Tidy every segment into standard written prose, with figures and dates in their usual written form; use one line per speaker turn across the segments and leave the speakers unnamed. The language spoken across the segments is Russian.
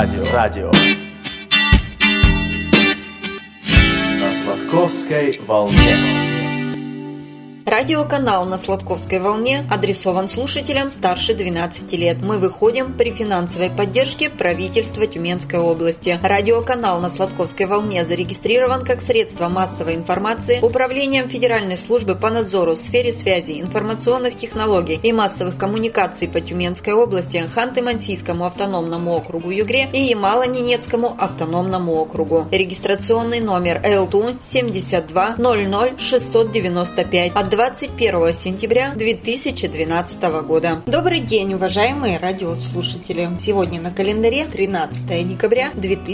Радио. На Сладковской волне.
Радиоканал на Сладковской волне адресован слушателям старше 12 лет. Мы выходим при финансовой поддержке правительства Тюменской области. Радиоканал на Сладковской волне зарегистрирован как средство массовой информации Управлением Федеральной службы по надзору в сфере связи, информационных технологий и массовых коммуникаций по Тюменской области, Ханты-Мансийскому автономному округу Югре и Ямало-Ненецкому автономному округу. Регистрационный номер ЛТУ 72 00 695 от 21 сентября 2012 года. Добрый день, уважаемые радиослушатели! Сегодня на календаре 13 декабря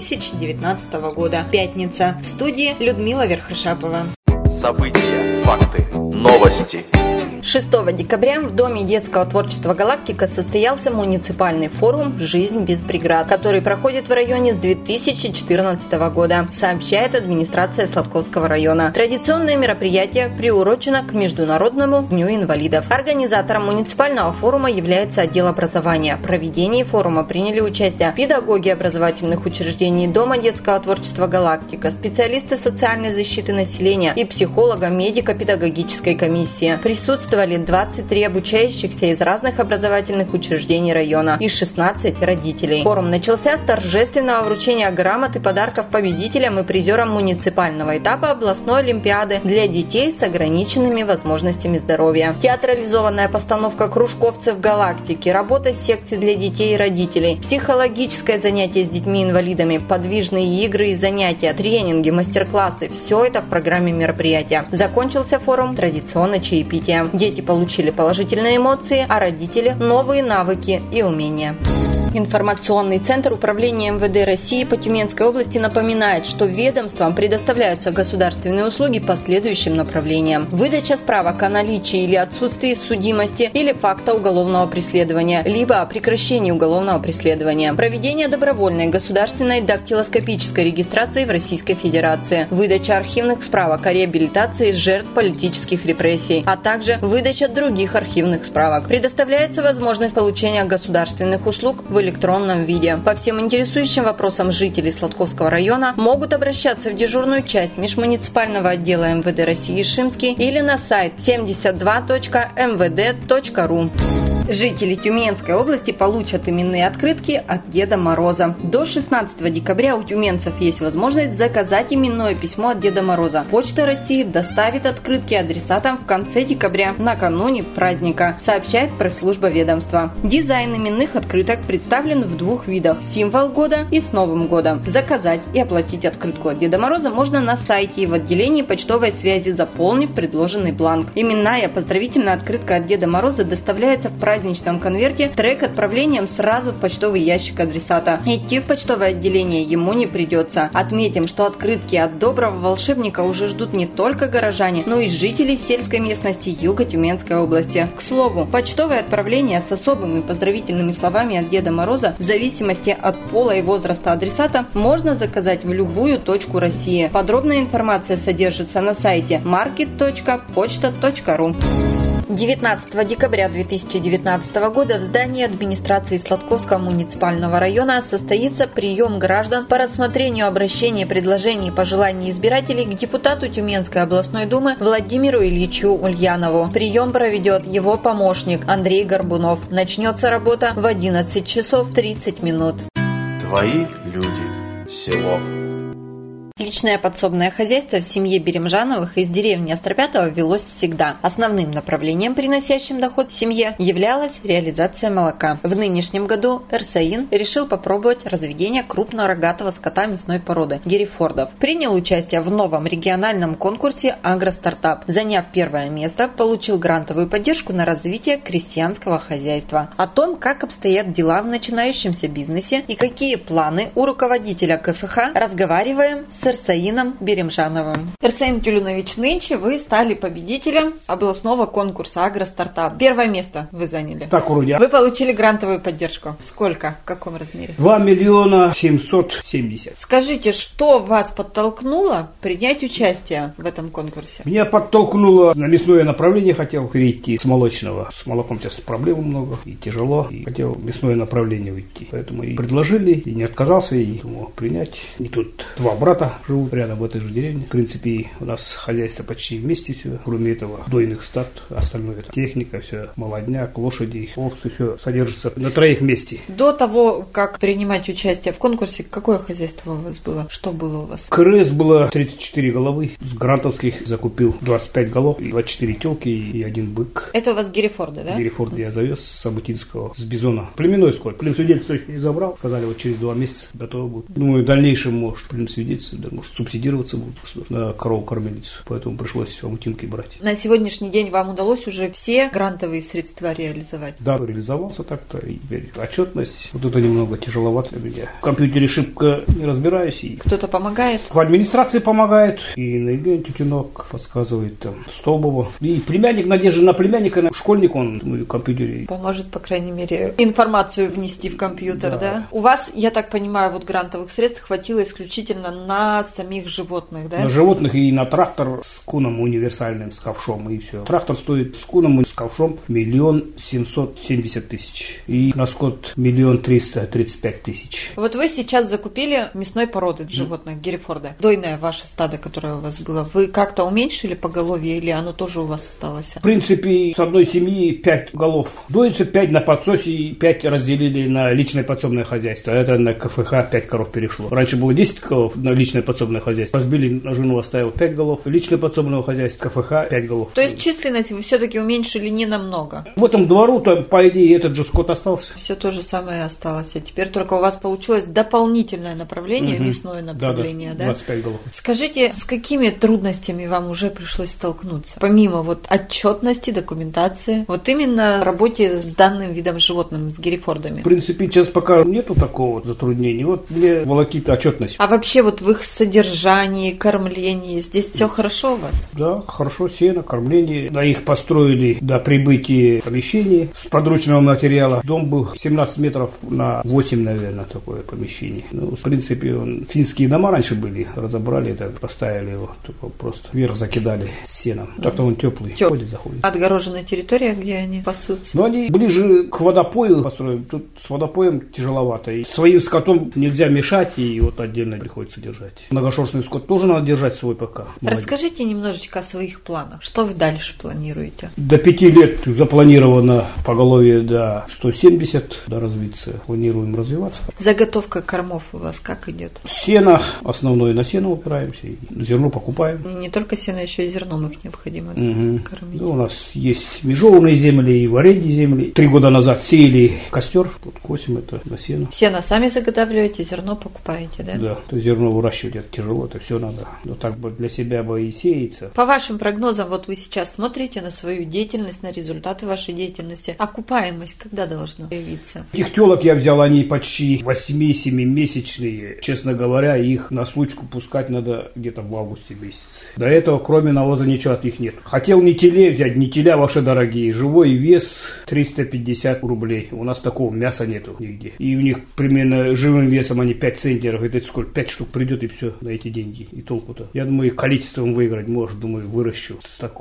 2019 года. Пятница. В студии Людмила Верхошапова.
События, факты, новости.
6 декабря в Доме детского творчества «Галактика» состоялся муниципальный форум «Жизнь без преград», который проходит в районе с 2014 года, сообщает администрация Сладковского района. Традиционное мероприятие приурочено к Международному дню инвалидов. Организатором муниципального форума является отдел образования. В проведении форума приняли участие педагоги образовательных учреждений Дома детского творчества «Галактика», специалисты социальной защиты населения и психолого-медико-педагогической комиссии. Присутствовали 23 обучающихся из разных образовательных учреждений района и 16 родителей. Форум начался с торжественного вручения грамот и подарков победителям и призерам муниципального этапа областной олимпиады для детей с ограниченными возможностями здоровья. Театрализованная постановка кружковцев «Галактики», работа секций для детей и родителей, психологическое занятие с детьми-инвалидами, подвижные игры и занятия, тренинги, мастер-классы – все это в программе мероприятия. Закончился форум традиционно чаепитием. Дети получили положительные эмоции, а родители – новые навыки и умения. Информационный центр Управления МВД России по Тюменской области напоминает, что ведомствам предоставляются государственные услуги по следующим направлениям. Выдача справок о наличии или отсутствии судимости или факта уголовного преследования, либо о прекращении уголовного преследования. Проведение добровольной государственной дактилоскопической регистрации в Российской Федерации. Выдача архивных справок о реабилитации жертв политических репрессий, а также выдача других архивных справок. Предоставляется возможность получения государственных услуг в электронном виде. По всем интересующим вопросам жители Сладковского района могут обращаться в дежурную часть межмуниципального отдела МВД России Шимский или на сайт 72.mvd.ru. Жители Тюменской области получат именные открытки от Деда Мороза. До 16 декабря у тюменцев есть возможность заказать именное письмо от Деда Мороза. Почта России доставит открытки адресатам в конце декабря, накануне праздника, сообщает пресс-служба ведомства. Дизайн именных открыток представлен в двух видах – символ года и с Новым годом. Заказать и оплатить открытку от Деда Мороза можно на сайте и в отделении почтовой связи, заполнив предложенный бланк. Именная поздравительная открытка от Деда Мороза доставляется в праздничном конверте трек отправлением сразу в почтовый ящик адресата. Идти в почтовое отделение ему не придется. Отметим, что открытки от доброго волшебника уже ждут не только горожане, но и жители сельской местности юга Тюменской области. К слову, почтовое отправление с особыми поздравительными словами от Деда Мороза в зависимости от пола и возраста адресата можно заказать в любую точку России. Подробная информация содержится на сайте market.почта.ru. 19 декабря 2019 года в здании администрации Сладковского муниципального района состоится прием граждан по рассмотрению обращений, предложений и пожеланий избирателей к депутату Тюменской областной думы Владимиру Ильичу Ульянову. Прием проведет его помощник Андрей Горбунов. Начнется работа в 11 часов 30 минут.
Твои люди. Село.
Личное подсобное хозяйство в семье Беремжановых из деревни Остропятово велось всегда. Основным направлением, приносящим доход семье, являлась реализация молока. В нынешнем году РСАИН решил попробовать разведение крупного рогатого скота мясной породы – герефордов. Принял участие в новом региональном конкурсе «Агростартап». Заняв первое место, получил грантовую поддержку на развитие крестьянского хозяйства. О том, как обстоят дела в начинающемся бизнесе и какие планы у руководителя КФХ, разговариваем с Эрсаином Беремжановым. Эрсаин Тюлюнович, нынче вы стали победителем областного конкурса «Агростартап». Первое место вы заняли.
Так вроде.
Вы получили грантовую поддержку. Сколько? В каком размере?
2 770 000.
Скажите, что вас подтолкнуло принять участие в этом конкурсе?
Меня подтолкнуло на мясное направление, хотел перейти с молочного. С молоком сейчас проблем много и тяжело, и хотел в мясное направление уйти. Поэтому и предложили, и не отказался, и думал принять. И тут 2 брата живут рядом в этой же деревне. В принципе, у нас хозяйство почти вместе все, кроме этого дойных стад, остальное это техника, все, молодняк, лошади, овцы, все содержится на 3 вместе.
До того, как принимать участие в конкурсе, какое хозяйство у вас было? Что было у вас?
КРС было 34 головы, с грантовских закупил 25 голов, и 24 телки и 1 бык.
Это у вас Герефорды, да?
Герефорд я завез с Абутинского, с Бизона. Племенной скот. Племсвидетельство еще не забрал. Сказали, вот через 2 месяца готово будет. Думаю, в дальнейшем, может, племсвидетельство, да, может, субсидироваться будет на корову-кормилицу. Поэтому пришлось Абутинкой брать.
На сегодняшний день вам удалось уже все грантовые средства реализовать?
Да, реализовался так-то. И теперь отчетность. Вот это немного тяжеловато для меня. В компьютере шибко не разбираюсь. И
кто-то помогает?
В администрации помогает. И Наиган Тютюнок подсказывает там Столбова. И племянник, надежда на племянника, школьник, он в компьютере.
Поможет, по крайней мере, информацию внести в компьютер, да? У вас, я так понимаю, вот грантовых средств хватило исключительно на самих животных, да?
На животных и на трактор с куном универсальным, с ковшом, и все. Трактор стоит с куном и с ковшом 1 770 000. И на скот 1 335 000.
Вот вы сейчас закупили мясной породы животных, Герефорда. Дойное ваше стадо, которое у вас было, вы как-то уменьшили поголовье или оно тоже у вас осталось?
В принципе, с одной семьи 5 голов доится, 5 на подсосе, 5 разделили на личное подсобное хозяйство. Это на КФХ 5 коров перешло. Раньше было 10 коров на личное подсобное хозяйство. Разбили, на жену оставил 5 голов. Личное подсобное хозяйство, КФХ 5 голов.
То есть численность вы все-таки уменьшили не намного?
В этом двору-то, по идее, этот же скот остался.
Все то же самое осталось. А теперь только у вас получилось дополнительное направление, мясное направление, да?
25 голов.
Скажите, с какими трудностями вам уже пришлось столкнуться? Помимо вот отчетности, документации, вот именно в работе с данным видом животным, с Герефордами?
В принципе, сейчас пока нету такого затруднения. Вот мне волокит отчетность.
А вообще вот в их содержании, кормлении, здесь все хорошо у вас?
Да, хорошо, сено, кормление. Да, их построили до прибытия помещения с подручного материала. Дом был 17 метров на 8, наверное, такое помещение. Ну, в принципе, финские дома раньше были, разобрали это, поставили его, только просто вверх закидали сеном. Так-то он теплый, ходит, заходит.
Отгороженная территория, где они пасутся?
Но они ближе к водопою построены. Тут с водопоем тяжеловато. И своим скотом нельзя мешать, и вот отдельно приходится держать. Многошерстный скот тоже надо держать свой пока.
Расскажите немножечко о своих планах. Что вы дальше планируете?
До 5 лет запланировано поголовье до 170, до развиться. Планируем развиваться.
Заготовка кормов у вас как идет?
Сено, основное на сено упираемся, и зерно покупаем.
И не только сено, еще и зерном их необходимо кормить.
Да, у нас есть межеванные земли и в аренде земли. 3 года назад сеяли костер, вот косим это на сено.
Сено сами заготавливаете, зерно покупаете, да?
Да, то зерно выращивать это тяжело, это все надо. Но так бы для себя бы и сеяться.
По вашим прогнозам, вот вы сейчас смотрите на свою деятельность, на результаты вашей деятельности. Окупаемость когда должна появиться?
Этих телок я взял, они почти 8-7 месячные. Честно говоря, их на случку пускать надо где-то в августе месяце. До этого, кроме навоза, ничего от них нет. Хотел нетелей взять, нетеля ваши дорогие. Живой вес 350 рублей. У нас такого мяса нету нигде. И у них примерно живым весом они 5 центнеров. Это сколько? 5 штук придет и все на эти деньги. И толку-то. Я думаю, их количеством выиграть может. Думаю, выращу.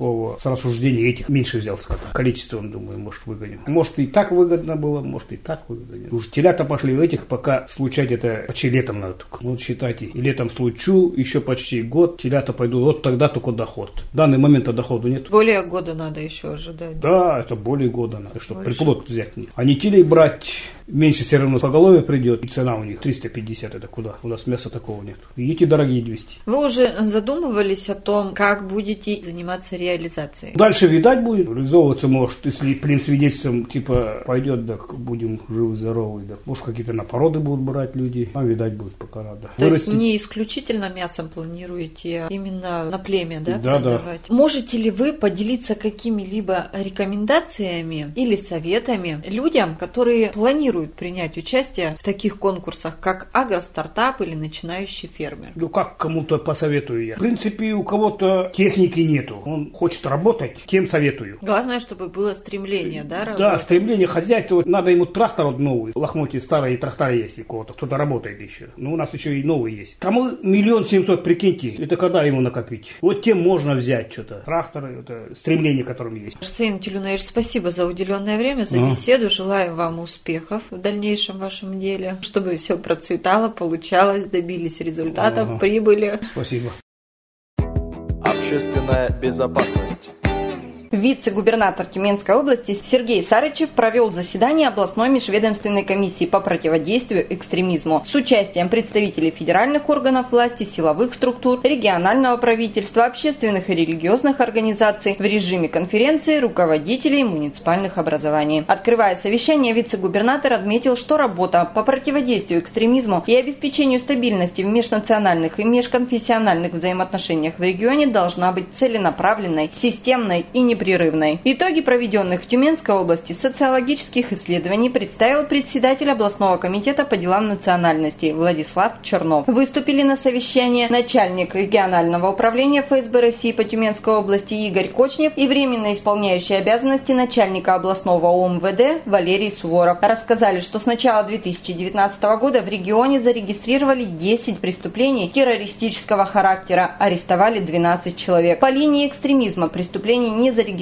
С рассуждения этих меньше взял скота. Количеством, думаю, может выгоню. Может и так выгодно было, может и так выгодно. Уже телята пошли в этих, пока случать это почти летом надо только. Вот считайте, и летом случу, еще почти год, телята пойдут. Вот тогда только доход. В данный момент дохода нет.
Более года надо еще ожидать.
Да, это более года надо, чтобы приплод взять. А не телей брать, меньше все равно поголовье придет. И цена у них 350, это куда? У нас мяса такого нет. И эти дорогие 200.
Вы уже задумывались о том, как будете заниматься реализацией?
Дальше видать будет. Реализовываться может, если племсвидетельством типа пойдет, так будем живы-здоровы. Так, может какие-то на породы будут брать люди. А видать будет пока надо.
То есть не исключительно мясом планируете, а именно на племя, да,
да,
продавать? Да. Можете ли вы поделиться какими-либо рекомендациями или советами людям, которые планируют мотивирует принять участие в таких конкурсах, как агростартап или начинающий фермер?
Ну, как кому-то посоветую я. В принципе, у кого-то техники нету. Он хочет работать, тем советую.
Главное, чтобы было стремление, да, работать?
Да, стремление хозяйства. Вот надо ему трактор вот новый. Лохмотья старые трактора есть у кого-то. Кто-то работает еще. Но у нас еще и новый есть. Кому 1 700 000, прикиньте, это когда ему накопить? Вот тем можно взять что-то. Тракторы, это стремление, которым есть.
Арсен Тилюнаевич, спасибо за уделенное время, за беседу. Желаю вам успехов в дальнейшем вашем деле, чтобы все процветало, получалось, добились результатов, прибыли.
Спасибо.
Общественная безопасность.
Вице-губернатор Тюменской области Сергей Сарычев провел заседание областной межведомственной комиссии по противодействию экстремизму с участием представителей федеральных органов власти, силовых структур, регионального правительства, общественных и религиозных организаций в режиме конференции руководителей муниципальных образований. Открывая совещание, вице-губернатор отметил, что работа по противодействию экстремизму и обеспечению стабильности в межнациональных и межконфессиональных взаимоотношениях в регионе должна быть целенаправленной, системной и непрерывной. Итоги проведенных в Тюменской области социологических исследований представил председатель областного комитета по делам национальностей Владислав Чернов. Выступили на совещании начальник регионального управления ФСБ России по Тюменской области Игорь Кочнев и временно исполняющий обязанности начальника областного ОМВД Валерий Суворов. Рассказали, что с начала 2019 года в регионе зарегистрировали 10 преступлений террористического характера, арестовали 12 человек. По линии экстремизма преступлений не зарегистрировано,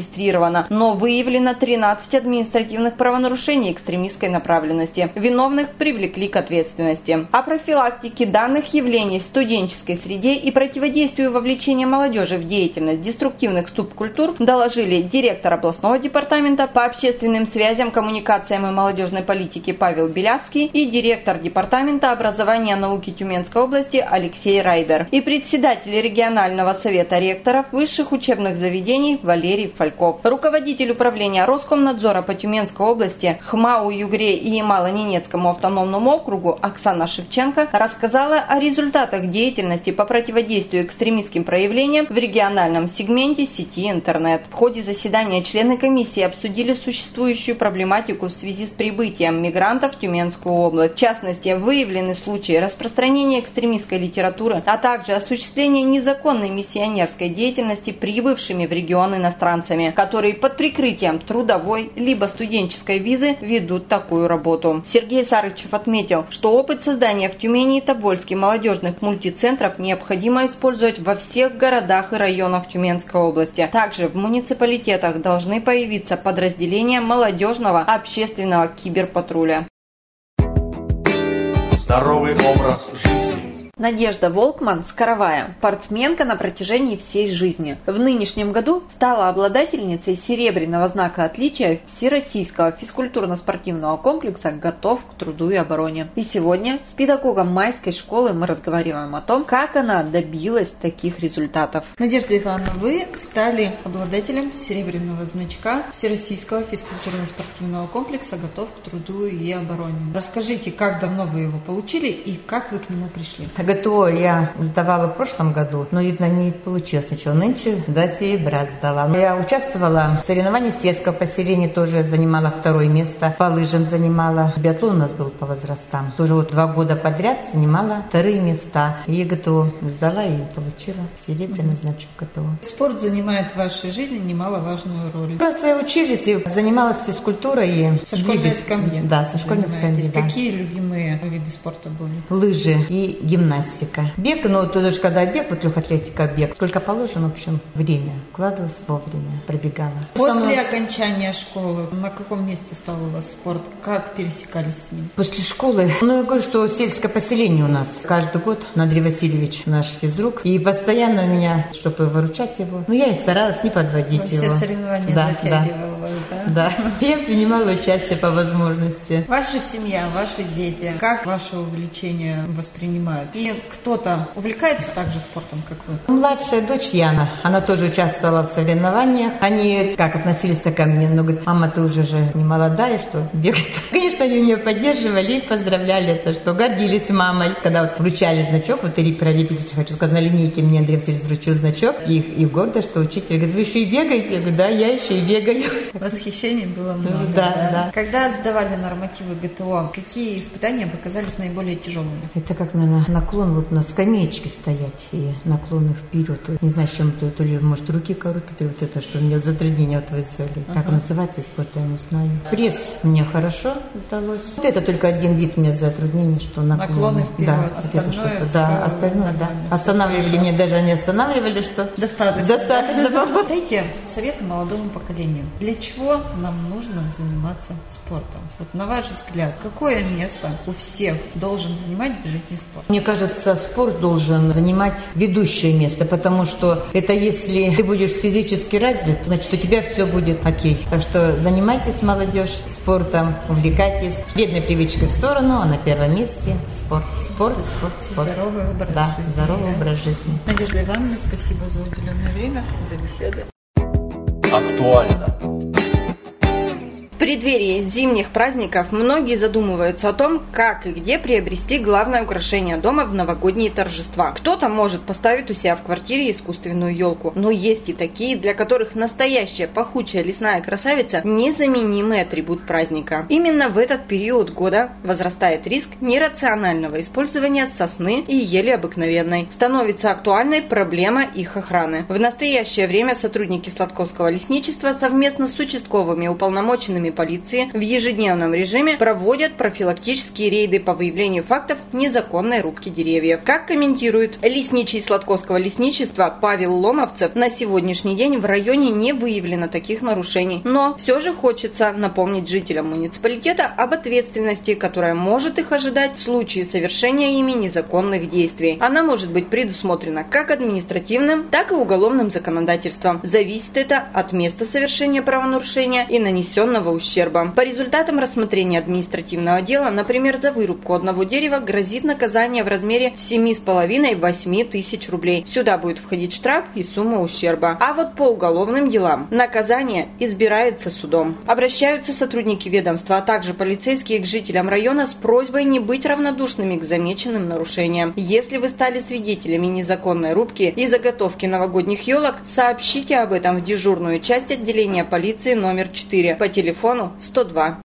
но выявлено 13 административных правонарушений экстремистской направленности. Виновных привлекли к ответственности. О профилактике данных явлений в студенческой среде и противодействию вовлечения молодежи в деятельность деструктивных субкультур доложили директор областного департамента по общественным связям, коммуникациям и молодежной политике Павел Белявский и директор департамента образования и науки Тюменской области Алексей Райдер и председатель регионального совета ректоров высших учебных заведений Валерий Фальков. Руководитель управления Роскомнадзора по Тюменской области, ХМАУ, Югре и Ямало-Ненецкому автономному округу Оксана Шевченко рассказала о результатах деятельности по противодействию экстремистским проявлениям в региональном сегменте сети интернет. В ходе заседания члены комиссии обсудили существующую проблематику в связи с прибытием мигрантов в Тюменскую область. В частности, выявлены случаи распространения экстремистской литературы, а также осуществления незаконной миссионерской деятельности прибывшими в регион иностранцами, которые под прикрытием трудовой либо студенческой визы ведут такую работу. Сергей Сарычев отметил, что опыт создания в Тюмени и Тобольске молодежных мультицентров необходимо использовать во всех городах и районах Тюменской области. Также в муниципалитетах должны появиться подразделения молодежного общественного киберпатруля.
Здоровый образ жизни.
Надежда Волкман, скоровая, спортсменка на протяжении всей жизни. В нынешнем году стала обладательницей серебряного знака отличия Всероссийского физкультурно-спортивного комплекса «Готов к труду и обороне». И сегодня с педагогом Майской школы мы разговариваем о том, как она добилась таких результатов. Надежда Ивановна, вы стали обладателем серебряного значка Всероссийского физкультурно-спортивного комплекса «Готов к труду и обороне». Расскажите, как давно вы его получили и как вы к нему пришли?
ГТО я сдавала в прошлом году, но, видно, не получилось сначала. Нынче до серебра сдала. Я участвовала в соревнованиях сельского поселения, тоже занимала 2 место. По лыжам занимала. Биатлон у нас был по возрастам. Тоже вот 2 года подряд занимала 2 места. И ГТО сдала и получила серебряный значок ГТО.
Спорт занимает в вашей жизни немаловажную роль.
Просто учились и занималась физкультурой. И
со школьной скамьи?
Да, со школьной скамьи, да.
Какие любимые виды спорта были?
Лыжи и гимнастика. Бег, ну, тоже когда бег, вот легкоатлетика, бег, сколько положено, в общем, время. Вкладывалась вовремя, пробегала.
После окончания школы, на каком месте стал у вас спорт? Как пересекались с ним?
После школы, ну, я говорю, что сельское поселение у нас. Каждый год Андрей Васильевич, наш физрук, и постоянно меня, чтобы выручать его, ну, я и старалась не подводить его.
Все соревнования затягивала вас, да?
Да, я принимала участие по возможности.
Ваша семья, ваши дети, как ваше увлечение воспринимают? И кто-то увлекается также спортом, как вы?
Младшая дочь Яна, она тоже участвовала в соревнованиях. Они как относились-то ко мне, но говорят, мама, ты уже же не молодая, что бегать. Конечно, они меня поддерживали и поздравляли, это что гордились мамой. Когда вот вручали значок, вот и про репетицию, хочу сказать, на линейке мне Андрей Васильевич вручил значок, и гордо, что учитель говорит, вы еще и бегаете? Я говорю, да, я еще и бегаю.
Восхищаюсь Ощущений было много.
Да.
Когда сдавали нормативы ГТО, какие испытания показались наиболее тяжелыми?
Это как, наверное, наклон вот на скамеечке стоять и наклоны вперед. Не знаю, с чем то ли, может, руки короткие, то ли вот это, что у меня затруднение вот вызвали. Как называется спорт, я не знаю. Пресс мне хорошо удалось. Вот это только один вид у меня затруднения, что наклоны
вперед.
Да,
остальное
вот это что-то. Да, остальное, да. Останавливали меня, даже они останавливали, что
достаточно.
Да.
Дайте советы молодому поколению. Для чего нам нужно заниматься спортом? Вот на ваш взгляд, какое место у всех должен занимать в жизни спорт?
Мне кажется, спорт должен занимать ведущее место, потому что это если ты будешь физически развит, значит, у тебя все будет окей. Так что занимайтесь, молодежь, спортом, увлекайтесь. Вредной привычкой в сторону, а на первом месте спорт.
Здоровый образ жизни.
Здоровый образ жизни.
Надежда Ивановна, спасибо за уделенное время, за беседу.
Актуально.
В преддверии зимних праздников многие задумываются о том, как и где приобрести главное украшение дома в новогодние торжества. Кто-то может поставить у себя в квартире искусственную елку, но есть и такие, для которых настоящая пахучая лесная красавица – незаменимый атрибут праздника. Именно в этот период года возрастает риск нерационального использования сосны и ели обыкновенной. Становится актуальной проблема их охраны. В настоящее время сотрудники Сладковского лесничества совместно с участковыми уполномоченными полиции в ежедневном режиме проводят профилактические рейды по выявлению фактов незаконной рубки деревьев. Как комментирует лесничий Сладковского лесничества Павел Ломовцев, на сегодняшний день в районе не выявлено таких нарушений. Но все же хочется напомнить жителям муниципалитета об ответственности, которая может их ожидать в случае совершения ими незаконных действий. Она может быть предусмотрена как административным, так и уголовным законодательством. Зависит это от места совершения правонарушения и нанесенного ущерба. По результатам рассмотрения административного дела, например, за вырубку одного дерева грозит наказание в размере 7,5-8 тысяч рублей. Сюда будет входить штраф и сумма ущерба. А вот по уголовным делам наказание избирается судом. Обращаются сотрудники ведомства, а также полицейские к жителям района с просьбой не быть равнодушными к замеченным нарушениям. Если вы стали свидетелями незаконной рубки и заготовки новогодних елок, сообщите об этом в дежурную часть отделения полиции номер 4 по телефону 102.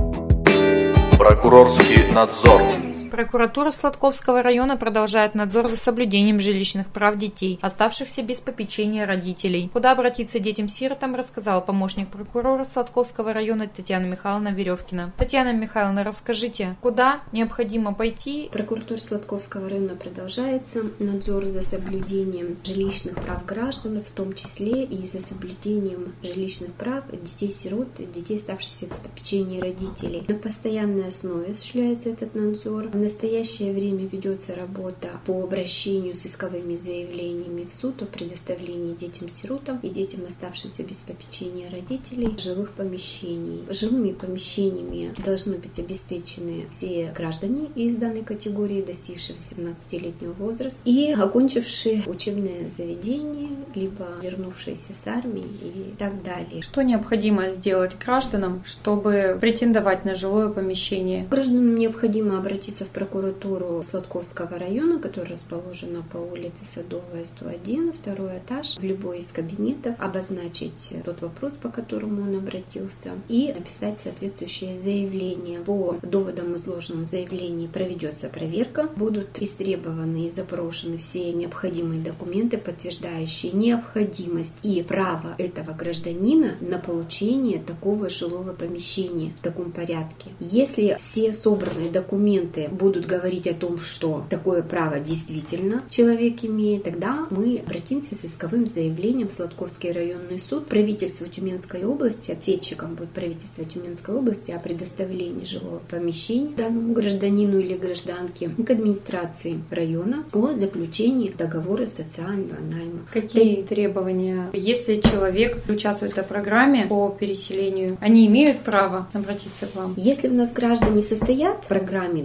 Прокурорский надзор.
Прокуратура Сладковского района продолжает надзор за соблюдением жилищных прав детей, оставшихся без попечения родителей. Куда обратиться детям-сиротам, рассказала помощник прокурора Сладковского района Татьяна Михайловна Веревкина. Татьяна Михайловна, расскажите, куда необходимо пойти?
Прокуратура Сладковского района продолжается надзор за соблюдением жилищных прав граждан, в том числе и за соблюдением жилищных прав детей-сирот, детей, оставшихся без попечения родителей. На постоянной основе осуществляется этот надзор. В настоящее время ведется работа по обращению с исковыми заявлениями в суд о предоставлении детям-сиротам и детям, оставшимся без попечения родителей, жилых помещений. Жилыми помещениями должны быть обеспечены все граждане из данной категории, достигшие 18-летнего возраста и окончившие учебное заведение, либо вернувшиеся с армии и так далее.
Что необходимо сделать гражданам, чтобы претендовать на жилое помещение?
Гражданам необходимо обратиться в прокуратуру Сладковского района, которая расположена по улице Садовая, 101, второй этаж, в любой из кабинетов, обозначить тот вопрос, по которому он обратился, и написать соответствующее заявление. По доводам, изложенным в заявлении, проведется проверка, будут истребованы и запрошены все необходимые документы, подтверждающие необходимость и право этого гражданина на получение такого жилого помещения в таком порядке. Если все собранные документы будут говорить о том, что такое право действительно человек имеет, тогда мы обратимся с исковым заявлением в Сладковский районный суд. Правительству Тюменской области, ответчиком будет правительство Тюменской области о предоставлении жилого помещения данному гражданину или гражданке, к администрации района о заключении договора социального найма.
Какие требования? Если человек участвует в программе по переселению, они имеют право обратиться к вам?
Если у нас граждане состоят в программе, допустим,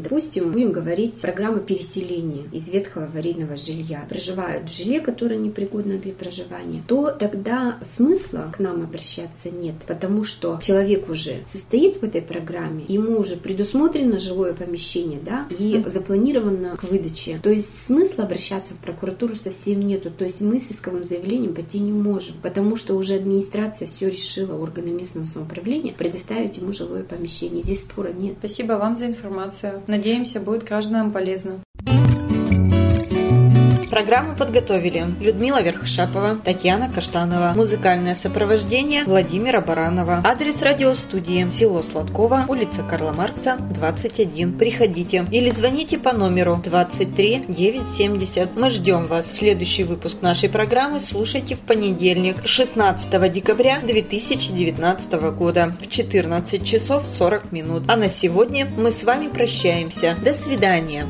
допустим, будем говорить, программа переселения из ветхого аварийного жилья, проживают в жилье, которое непригодно для проживания, то тогда смысла к нам обращаться нет, потому что человек уже состоит в этой программе, ему уже предусмотрено жилое помещение, да, и запланировано к выдаче. То есть смысла обращаться в прокуратуру совсем нету. То есть мы с исковым заявлением пойти не можем, потому что уже администрация все решила, органы местного самоуправления, предоставить ему жилое помещение. Здесь спора нет.
Спасибо вам за информацию. Надеемся, будет гражданам полезно.
Программу подготовили Людмила Верхошапова, Татьяна Каштанова. Музыкальное сопровождение Владимира Баранова. Адрес радиостудии: село Сладково, улица Карла Маркса, 21. Приходите или звоните по номеру 23 970. Мы ждем вас. Следующий выпуск нашей программы слушайте в понедельник, 16 декабря 2019 года в 14 часов 40 минут. А на сегодня мы с вами прощаемся. До свидания.